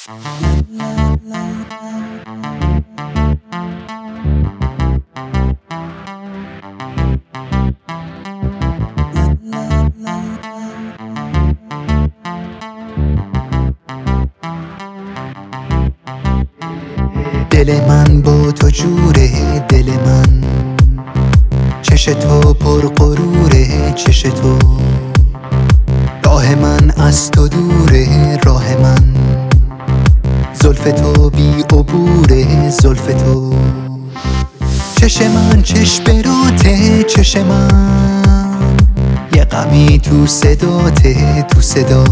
دل من با تو جوره، دل من چش تو پر غروره، چش تو راه من از تو دوره، راه من زلف تو بی عبوره، زلف تو چش من چشم براته، چش من یه غمی تو صداته، تو صدات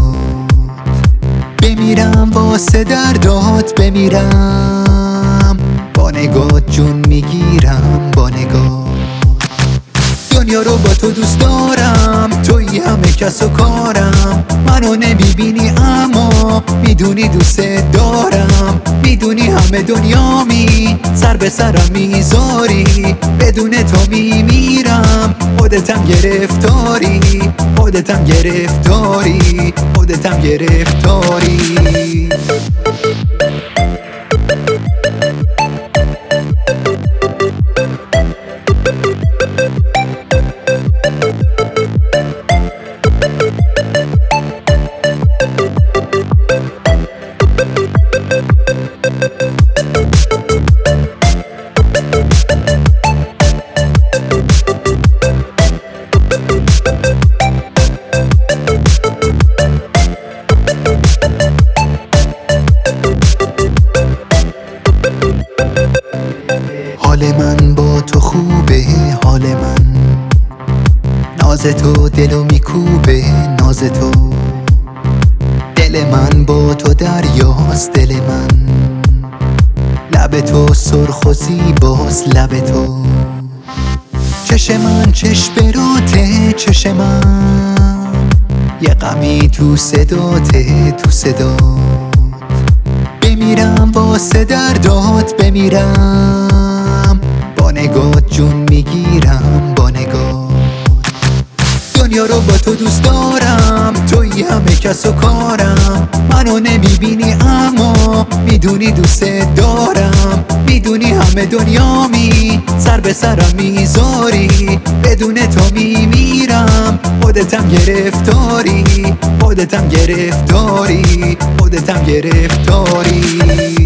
بمیرم واسه دردات، بمیرم با نگات جون میگیرم، با نگات دنیا رو با تو دوست دارم، تویی همه کس و کارم، منو نمیبینی اما میدونی دوست دارم، میدونی همه دنیامی سر به سرم میذاری، بدون تو میمیرم، خودتم گرفتاری، خودتم گرفتاری، خودتم گرفتاری. حال من با تو خوبه، حال من ناز تو دلو میکوبه، ناز تو دل من با تو دریاست، دل من لب تو سرخ و زیباست، لب تو چش من چشم براته، چش من یه غمی تو صداته، تو صدات بمیرم واسه دردات، بمیرم با نگات جون میگیرم، با نگات دنیا رو با تو دوست دارم، تویی همه کس و کارم، منو نمیبینی اما میدونی دوست دارم، میدونی همه دنیامی سر به سرم میذاری، بدون تو میمیرم، خودتم گرفتاری، خودتم گرفتاری، خودتم گرفتاری.